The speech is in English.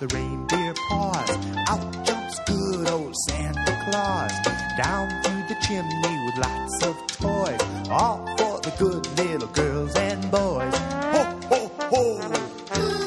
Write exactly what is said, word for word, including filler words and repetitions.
the reindeer paws. Out jumps good old Santa Claus, down through the chimney with lots of toys, all for the good little girls and boys. Ho, ho, ho!